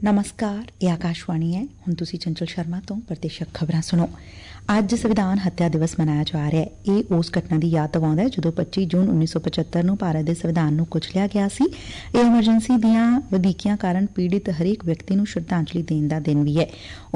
ਨਮਸਕਾਰ, ਇਹ ਆਕਾਸ਼ਵਾਣੀ ਹੈ। ਹੁਣ ਤੁਸੀਂ ਚੰਚਲ ਸ਼ਰਮਾ ਤੋਂ ਪ੍ਰਤੀਸ਼ਕ ਖਬਰਾਂ ਸੁਣੋ। ਅੱਜ ਸੰਵਿਧਾਨ ਹੱਤਿਆ ਦਿਵਸ ਮਨਾਇਆ ਜਾ ਰਿਹਾ ਹੈ। ਇਹ ਉਸ ਘਟਨਾ ਦੀ ਯਾਦ ਦਿਵਾਉਂਦਾ ਹੈ ਜਦੋਂ 25 ਜੂਨ 1975 ਨੂੰ ਭਾਰਤ ਦੇ ਸੰਵਿਧਾਨ ਨੂੰ ਕੁਚਲਿਆ ਗਿਆ ਸੀ। ਇਹ ਐਮਰਜੈਂਸੀ ਦੀਆਂ ਵਧੀਕੀਆਂ ਕਾਰਨ ਪੀੜਿਤ ਹਰੇਕ ਵਿਅਕਤੀ ਨੂੰ ਸ਼ਰਧਾਂਜਲੀ ਦੇਣ ਦਾ ਦਿਨ ਵੀ ਹੈ।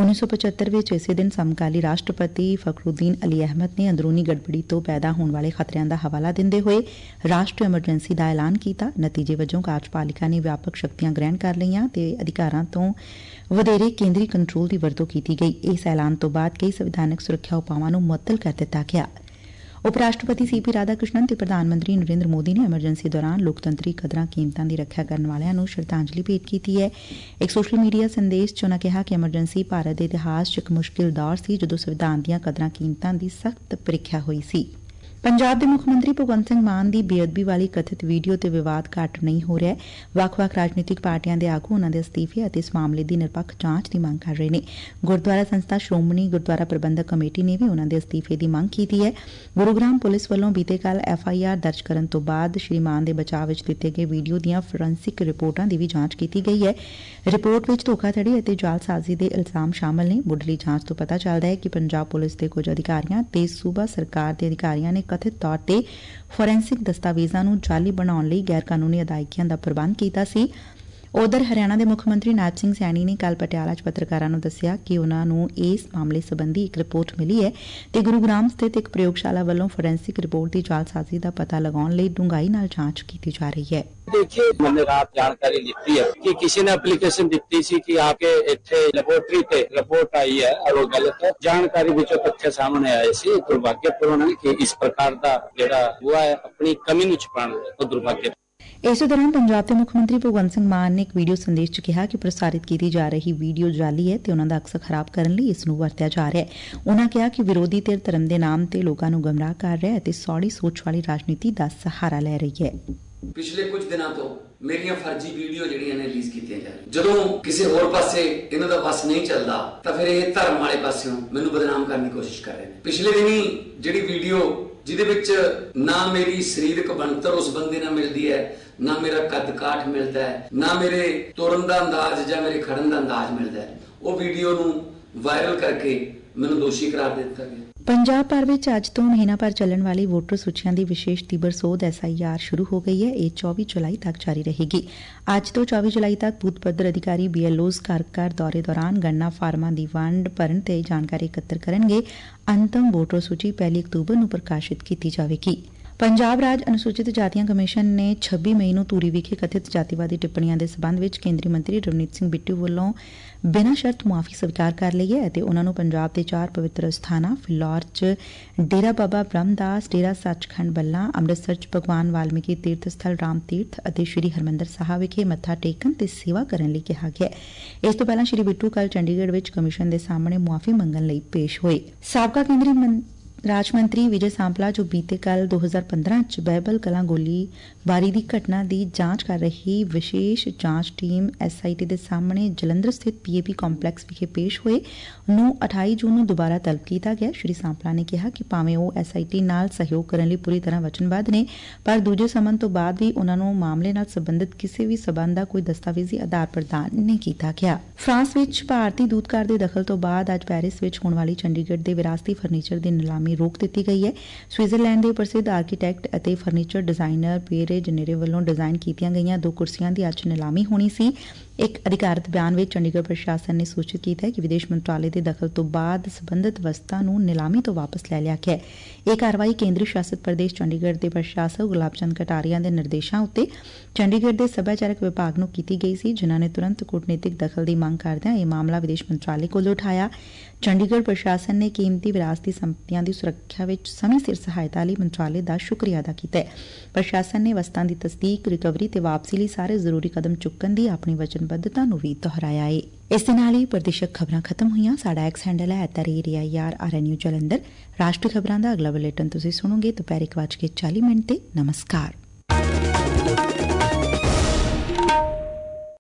1975 ਵਿੱਚ ਇਸੇ ਦਿਨ ਸਮਕਾਲੀ ਰਾਸ਼ਟਰਪਤੀ ਫਖਰੁਦੀਨ ਅਲੀ ਅਹਿਮਦ ਨੇ ਅੰਦਰੂਨੀ ਗੜਬੜੀ ਤੋਂ ਪੈਦਾ ਹੋਣ ਵਾਲੇ ਖਤਰਿਆਂ ਦਾ ਹਵਾਲਾ ਦਿੰਦੇ ਹੋਏ ਰਾਸ਼ਟਰੀ ਐਮਰਜੈਂਸੀ ਦਾ ਐਲਾਨ ਕੀਤਾ। ਨਤੀਜੇ ਵਜੋਂ ਕਾਰਜਪਾਲਿਕਾ ਨੇ ਵਿਆਪਕ ਸ਼ਕਤੀਆਂ ਗ੍ਰਹਿਣ ਕਰ ਲਈਆਂ ਤੇ ਅਧਿਕਾਰਾਂ ਤੋਂ ਵਧੇਰੇ ਕੇਂਦਰੀ ਕੰਟਰੋਲ ਦੀ ਵਰਤੋਂ ਕੀਤੀ ਗਈ। ਇਸ ਐਲਾਨ ਤੋਂ ਬਾਅਦ ਕਈ ਸੰਵਿਧਾਨਕ ਸੁਰੱਖਿਆ ਉਪਾਵਾਂ ਨੂੰ ਮੁਅੱਤਲ ਕਰ ਦਿੱਤਾ ਗਿਆ। ਉਪ ਰਾਸ਼ਟਰਪਤੀ ਸੀਪੀ ਰਾਧਾ ਕ੍ਰਿਸ਼ਨਨ ਤੇ ਪ੍ਰਧਾਨ ਮੰਤਰੀ ਨਰਿੰਦਰ ਮੋਦੀ ਨੇ ਐਮਰਜੈਂਸੀ ਦੌਰਾਨ ਲੋਕਤੰਤਰੀ ਕਦਰਾਂ ਕੀਮਤਾਂ ਦੀ ਰੱਖਿਆ ਕਰਨ ਵਾਲਿਆਂ ਨੂੰ ਸ਼ਰਧਾਂਜਲੀ ਭੇਟ ਕੀਤੀ ਹੈ। ਇੱਕ ਸੋਸ਼ਲ ਮੀਡੀਆ ਸੰਦੇਸ਼ 'ਚ ਉਨ੍ਹਾਂ ਕਿਹਾ ਕਿ ਐਮਰਜੈਂਸੀ ਭਾਰਤ ਦੇ ਇਤਿਹਾਸ 'ਚ ਇੱਕ ਮੁਸ਼ਕਿਲ ਦੌਰ ਸੀ ਜਦੋਂ ਸੰਵਿਧਾਨ ਦੀਆਂ ਕਦਰਾਂ ਕੀਮਤਾਂ ਦੀ ਸਖ਼ਤ ਪ੍ਰੀਖਿਆ ਹੋਈ ਸੀ। ਪੰਜਾਬ ਦੇ ਮੁੱਖ ਮੰਤਰੀ ਭਗਵੰਤ ਸਿੰਘ ਮਾਨ ਦੀ ਬੇਅਦਬੀ ਵਾਲੀ ਕਥਿਤ ਵੀਡੀਓ ਤੇ ਵਿਵਾਦ ਘੱਟ ਨਹੀਂ ਹੋ ਰਿਹਾ। ਵੱਖ-ਵੱਖ ਰਾਜਨੀਤਿਕ ਪਾਰਟੀਆਂ ਦੇ ਆਗੂ ਉਨ੍ਹਾਂ ਦੇ ਅਸਤੀਫੇ ਅਤੇ ਇਸ ਮਾਮਲੇ ਦੀ ਨਿਰਪੱਖ ਜਾਂਚ ਦੀ ਮੰਗ ਕਰ ਰਹੇ ਨੇ। ਗੁਰਦੁਆਰਾ ਸੰਸਥਾ ਸ਼੍ਰੋਮਣੀ ਗੁਰਦੁਆਰਾ ਪ੍ਰਬੰਧਕ ਕਮੇਟੀ ਨੇ ਵੀ ਉਨ੍ਹਾਂ ਦੇ ਅਸਤੀਫੇ ਦੀ ਮੰਗ ਕੀਤੀ ਹੈ। ਗੁਰੂਗ੍ਰਾਮ ਪੁਲਿਸ ਵੱਲੋਂ ਬੀਤੇ ਕੱਲ੍ਹ FIR ਦਰਜ ਕਰਨ ਤੋਂ ਬਾਅਦ ਸ਼੍ਰੀ ਮਾਨ ਦੇ ਬਚਾਅ ਵਿੱਚ ਦਿੱਤੇ ਗਏ ਵੀਡੀਓ ਦੀਆਂ ਫੋਰੈਂਸਿਕ ਰਿਪੋਰਟਾਂ ਦੀ ਵੀ ਜਾਂਚ ਕੀਤੀ ਗਈ ਹੈ। ਰਿਪੋਰਟ ਵਿੱਚ ਧੋਖਾਧੜੀ ਅਤੇ ਜਾਲਸਾਜ਼ੀ ਦੇ ਇਲਜ਼ਾਮ ਸ਼ਾਮਲ ਨੇ। ਮੁੱਢਲੀ ਜਾਂਚ ਤੋਂ ਪਤਾ ਚੱਲਦਾ ਹੈ ਕਿ ਪੰਜਾਬ ਪੁਲਿਸ ਦੇ ਕੁਝ ਅਧਿਕਾਰੀਆਂ ਤੇ ਸੂਬਾ ਸਰਕਾਰ ਦੇ ਅਧਿਕਾਰੀਆਂ ਨੇ ਕਥਿਤ ਤੌਰ ਤੇ ਫੋਰੈਂਸਿਕ ਦਸਤਾਵੇਜ਼ਾਂ ਨੂੰ ਜਾਲੀ ਬਣਾਉਣ ਲਈ ਗੈਰ ਕਾਨੂੰਨੀ ਅਦਾਇਗੀਆਂ ਦਾ ਪ੍ਰਬੰਧ ਕੀਤਾ ਸੀ। ਉਧਰ ਹਰਿਆਣਾ ਦੇ ਮੁੱਖ ਮੰਤਰੀ ਨਾਇਬ ਸਿੰਘ ਸੈਣੀ ਨੇ ਕੱਲ੍ਹ ਪਟਿਆਲਾ 'ਚ ਪੱਤਰਕਾਰਾਂ ਨੂੰ ਦੱਸਿਆ ਕਿ ਉਨ੍ਹਾਂ ਨੂੰ ਇਸ ਮਾਮਲੇ ਸੰਬੰਧੀ ਇੱਕ ਰਿਪੋਰਟ ਮਿਲੀ ਹੈ ਤੇ ਗੁਰੂਗ੍ਰਾਮ ਸਥਿਤ ਇੱਕ ਪ੍ਰਯੋਗਸ਼ਾਲਾ ਵੱਲੋਂ ਫੋਰੈਂਸਿਕ ਰਿਪੋਰਟ ਦੀ ਜਾਲਸਾਜ਼ੀ ਦਾ ਪਤਾ ਲਗਾਉਣ ਲਈ ਡੂੰਘਾਈ ਨਾਲ ਜਾਂਚ ਕੀਤੀ ਜਾ ਰਹੀ ਹੈ। देखिए, मैंने रात जानकारी ली है कि किसी ने एप्लीकेशन दी सी कि आपके इत्थे लेबोरेटरी ते रिपोर्ट आई है और वो गलत है। जानकारी विचों तथ्य सामने आए सी। दुर्भाग्यपूर्ण है कि इस प्रकार का जेड़ा हुआ है अपनी कमी नूं छुपाउण तो दुर्भाग्य। ਇਸੇ ਦੌਰਾਨ ਪੰਜਾਬ ਦੇ ਮੁੱਖ ਮੰਤਰੀ ਭਗਵੰਤ ਸਿੰਘ ਮਾਨ ਨੇ ਇੱਕ ਵੀਡੀਓ ਸੰਦੇਸ਼ 'ਚ ਕਿਹਾ ਕਿ ਪ੍ਰਸਾਰਿਤ ਕੀਤੀ ਜਾ ਰਹੀ ਵੀਡੀਓ ਜਾਲੀ ਹੈ ਤੇ ਉਨ੍ਹਾਂ ਦਾ ਅਕਸ ਖਰਾਬ ਕਰਨ ਲਈ ਇਸ ਨੂੰ ਵਰਤਿਆ ਜਾ ਰਿਹਾ ਹੈ। ਉਨ੍ਹਾਂ ਕਿਹਾ ਕਿ ਵਿਰੋਧੀ ਧਿਰ ਧਰਮ ਦੇ ਨਾਮ ਤੇ ਲੋਕਾਂ ਨੂੰ ਗੁੰਮਰਾਹ ਕਰ ਰਿਹਾ ਹੈ ਅਤੇ ਸੌੜੀ ਸੋਚ ਵਾਲੀ ਰਾਜਨੀਤੀ ਦਾ ਸਹਾਰਾ ਲੈ ਰਹੀ ਹੈ। ਪਿਛਲੇ ਕੁਝ ਦਿਨਾਂ ਤੋਂ ਮੇਰੀਆਂ ਫਰਜ਼ੀ ਵੀਡੀਓ ਜਿਹੜੀਆਂ ਨੇ ਰਿਲੀਜ਼ ਕੀਤੀਆਂ ਜਾ ਰਹੀਆਂ। ਜਦੋਂ ਕਿਸੇ ਹੋਰ ਪਾਸੇ ਇਹਨਾਂ ਦਾ ਵਸ ਨਹੀਂ ਚੱਲਦਾ ਤਾਂ ਫਿਰ ਇਹ ਧਰਮ ਵਾਲੇ ਪਾਸਿਓਂ ਮੈਨੂੰ ਬਦਨਾਮ ਕਰਨ ਦੀ ਕੋਸ਼ਿਸ਼ ਕਰ ਰਹੇ ਨੇ। ਪਿਛਲੇ ਦਿਨੀ ਜਿਹੜੀ ਵੀਡੀਓ ਜਿਹਦੇ ਵਿੱਚ ਨਾ ਮੇਰੀ ਸਰੀਰਕ ਬਣਤਰ ਉਸ ਬੰਦੇ ਨਾਲ ਮਿਲਦੀ ਹੈ, ਨਾ ਮੇਰਾ ਕੱਦ ਕਾਠ ਮਿਲਦਾ ਹੈ, ਨਾ ਮੇਰੇ ਤੁਰਨ ਦਾ ਅੰਦਾਜ਼ ਜਾਂ ਮੇਰੇ ਖੜਨ ਦਾ ਅੰਦਾਜ਼ ਮਿਲਦਾ ਹੈ, ਉਹ ਵੀਡੀਓ ਨੂੰ ਵਾਇਰਲ ਕਰਕੇ ਮੈਨੂੰ ਦੋਸ਼ੀ ਕਰਾਰ ਦਿੱਤਾ ਗਿਆ। ਪੰਜਾਬ ਭਰ ਵਿੱਚ ਅੱਜ ਤੋਂ ਮਹੀਨਾ ਭਰ ਚੱਲਣ ਵਾਲੀ ਵੋਟਰ ਸੂਚੀਆਂ ਦੀ ਵਿਸ਼ੇਸ਼ ਤੀਬਰ ਸੋਧ SIR ਸ਼ੁਰੂ ਹੋ ਗਈ ਹੈ। ਇਹ 24 ਜੁਲਾਈ ਤੱਕ ਜਾਰੀ ਰਹੇਗੀ। ਅੱਜ ਤੋਂ 24 ਜੁਲਾਈ ਤੱਕ ਬੂਥ ਪੱਧਰ ਅਧਿਕਾਰੀ BLOs ਘਰ ਦੌਰੇ ਦੌਰਾਨ ਗਣਨਾ ਫਾਰਮਾਂ ਦੀ ਵੰਡ ਭਰਨ ਤੇ ਜਾਣਕਾਰੀ ਇਕੱਤਰ ਕਰਨਗੇ। ਅੰਤਮ ਵੋਟਰ ਸੂਚੀ 1 ਅਕਤੂਬਰ ਨੂੰ ਪ੍ਰਕਾਸ਼ਿਤ ਕੀਤੀ ਜਾਵੇਗੀ। ਪੰਜਾਬ ਰਾਜ ਅਨੁਸੂਚਿਤ ਜਾਤੀਆਂ ਕਮਿਸ਼ਨ ਨੇ 26 ਮਈ ਨੂੰ ਧੂਰੀ ਵਿਖੇ ਕਥਿਤ ਜਾਤੀਵਾਦੀ ਟਿੱਪਣੀਆਂ ਦੇ ਸਬੰਧ ਵਿੱਚ ਕੇਂਦਰੀ ਮੰਤਰੀ ਰਵਨੀਤ ਸਿੰਘ ਬਿੱਟੂ ਵੱਲੋਂ ਬਿਨਾਂ ਸ਼ਰਤ ਮੁਆਫੀ ਸਵੀਕਾਰ ਕਰ ਲਈ ਹੈ ਅਤੇ ਉਨ੍ਹਾਂ ਨੂੰ ਪੰਜਾਬ ਦੇ 4 ਪਵਿੱਤਰ ਸਥਾਨਾਂ ਫਿਲੌਰ 'ਚ ਡੇਰਾ ਬਾਬਾ ਬ੍ਰਹਮਦਾਸ, ਡੇਰਾ ਸੱਚਖੰਡ ਬੱਲਾ, ਅੰਮ੍ਰਿਤਸਰ 'ਚ ਭਗਵਾਨ ਵਾਲਮੀਕੀ ਤੀਰਥ ਸਥਲ ਰਾਮ ਤੀਰਥ ਅਤੇ ਸ੍ਰੀ ਹਰਿਮੰਦਰ ਸਾਹਿਬ ਵਿਖੇ ਮੱਥਾ ਟੇਕਣ ਤੇ ਸੇਵਾ ਕਰਨ ਲਈ ਕਿਹਾ ਗਿਆ। ਇਸ ਤੋਂ ਪਹਿਲਾਂ ਸ੍ਰੀ ਬਿੱਟੂ ਕੱਲ੍ਹ ਚੰਡੀਗੜ੍ਹ ਵਿੱਚ ਕਮਿਸ਼ਨ ਦੇ ਸਾਹਮਣੇ ਮੁਆਫੀ ਮੰਗਣ ਲਈ ਪੇਸ਼ ਹੋਏ। ਸਾਬਕਾ ਕੇਂਦਰੀ ਰਾਜ ਮੰਤਰੀ ਵਿਜੇ ਸਾਂਪਲਾ ਜੋ ਬੀਤੇ ਕੱਲ੍ਹ 2015 'ਚ ਬਹਿਬਲ ਕਲਾਂ ਗੋਲੀਬਾਰੀ ਦੀ ਘਟਨਾ ਦੀ ਜਾਂਚ ਕਰ ਰਹੀ ਵਿਸ਼ੇਸ਼ ਜਾਂਚ ਟੀਮ SIT ਦੇ ਸਾਹਮਣੇ ਜਲੰਧਰ ਸਥਿਤ PAP ਕੰਪਲੈਕਸ ਵਿਖੇ ਪੇਸ਼ ਹੋਏ ਨੂੰ 28 ਜੂਨ ਨੂੰ ਦੁਬਾਰਾ ਤਲਬ ਕੀਤਾ ਗਿਆ। ਸ਼੍ਰੀ ਸਾਂਪਲਾ ਨੇ ਕਿਹਾ ਕਿ ਭਾਵੇਂ ਉਹ SIT ਨਾਲ ਸਹਿਯੋਗ ਕਰਨ ਲਈ ਪੂਰੀ ਤਰ੍ਹਾਂ ਵਚਨਬੱਧ ਨੇ, ਪਰ ਦੂਜੇ ਸਮਨ ਤੋਂ ਬਾਅਦ ਵੀ ਉਨ੍ਹਾਂ ਨੂੰ ਮਾਮਲੇ ਨਾਲ ਸੰਬੰਧਿਤ ਕਿਸੇ ਵੀ ਸਬੰਧ ਦਾ ਕੋਈ ਦਸਤਾਵੇਜ਼ੀ ਆਧਾਰ ਪ੍ਰਦਾਨ ਨਹੀਂ ਕੀਤਾ ਗਿਆ। ਫਰਾਂਸ ਵਿੱਚ ਭਾਰਤੀ ਦੂਤਘਰ ਦੇ ਦਖਲ ਤੋਂ ਬਾਅਦ ਅੱਜ ਪੈਰਿਸ ਵਿੱਚ ਹੋਣ ਵਾਲੀ ਚੰਡੀਗੜ੍ਹ ਦੇ ਵਿਰਾਸਤੀ ਫਰਨੀਚਰ ਦੀ ਨਿਲਾਮੀ ਰੋਕ ਦਿੱਤੀ ਗਈ ਹੈ। ਸਵਿਟਜ਼ਰਲੈਂਡ ਦੇ ਪ੍ਰਸਿੱਧ ਆਰਕੀਟੈਕਟ ਅਤੇ ਫਰਨੀਚਰ ਡਿਜ਼ਾਈਨਰ ਪੀਅਰੇ ਜਨੇਰੇ ਵੱਲੋਂ ਡਿਜ਼ਾਈਨ ਕੀਤੀਆਂ ਗਈਆਂ 2 ਕੁਰਸੀਆਂ ਦੀ ਅੱਜ ਨਿਲਾਮੀ ਹੋਣੀ ਸੀ। ਇੱਕ ਅਧਿਕਾਰਤ ਬਿਆਨ ਵਿੱਚ ਚੰਡੀਗੜ੍ਹ ਪ੍ਰਸ਼ਾਸਨ ਨੇ ਸੂਚਿਤ ਕੀਤਾ ਹੈ ਕਿ ਵਿਦੇਸ਼ ਮੰਤਰਾਲੇ ਦੇ ਦਖਲ ਤੋਂ ਬਾਅਦ ਸਬੰਧਤ ਵਸਤਾਂ ਨੂੰ ਨਿਲਾਮੀ ਤੋਂ ਵਾਪਸ ਲੈ ਲਿਆ ਗਿਆ ਹੈ। ਇਹ ਕਾਰਵਾਈ ਕੇਂਦਰੀ ਸ਼ਾਸਤ ਪ੍ਰਦੇਸ਼ ਚੰਡੀਗੜ੍ਹ ਦੇ ਪ੍ਰਸ਼ਾਸਕ ਗੁਲਾਬ ਚੰਦ ਕਟਾਰੀਆ ਦੇ ਨਿਰਦੇਸ਼ਾਂ ਉੱਤੇ ਚੰਡੀਗੜ੍ਹ ਦੇ ਸੱਭਿਆਚਾਰਕ ਵਿਭਾਗ ਨੂੰ ਕੀਤੀ ਗਈ ਸੀ, ਜਿਨ੍ਹਾਂ ਨੇ ਤੁਰੰਤ ਕੂਟਨੀਤਿਕ ਦਖਲ ਦੀ ਮੰਗ ਕਰਦਿਆਂ ਇਹ ਮਾਮਲਾ ਵਿਦੇਸ਼ ਮੰਤਰਾਲੇ ਕੋਲ ਉਠਾਇਆ। ਚੰਡੀਗੜ੍ਹ ਪ੍ਰਸ਼ਾਸਨ ਨੇ ਕੀਮਤੀ ਵਿਰਾਸਤੀ ਸੰਪਤੀਆਂ ਦੀ ਸੁਰੱਖਿਆ ਵਿੱਚ ਸਮੇਂ ਸਿਰ ਸਹਾਇਤਾ ਲਈ ਮੰਤਰਾਲੇ ਦਾ ਸ਼ੁਕਰੀਆ ਅਦਾ ਕੀਤਾ ਹੈ। ਪ੍ਰਸ਼ਾਸਨ ਨੇ ਵਸਤਾਂ ਦੀ ਤਸਦੀਕ, ਰਿਕਵਰੀ ਤੇ ਵਾਪਸੀ ਲਈ ਸਾਰੇ ਜ਼ਰੂਰੀ ਕਦਮ ਚੁੱਕਣ ਦੀ ਆਪਣੀ ਵਚਨਬੱਧਤਾ ਨੂੰ ਵੀ ਦੁਹਰਾਇਆ ਹੈ। ਇਸ ਦੇ ਨਾਲ ਹੀ ਪ੍ਰਤੀਸ਼ਕ ਖਬਰਾਂ ਖਤਮ ਹੋਈਆਂ। ਸਾਡਾ X ਹੈਂਡਲ ਹੈ @AIR ਜਲੰਧਰ। ਰਾਸ਼ਟਰੀ ਖਬਰਾਂ ਦਾ ਅਗਲਾ ਬੁਲੇਟਿਨ ਤੁਸੀਂ ਸੁਣੋਗੇ ਦੁਪਹਿਰ 1:40 ਤੇ। ਨਮਸਕਾਰ।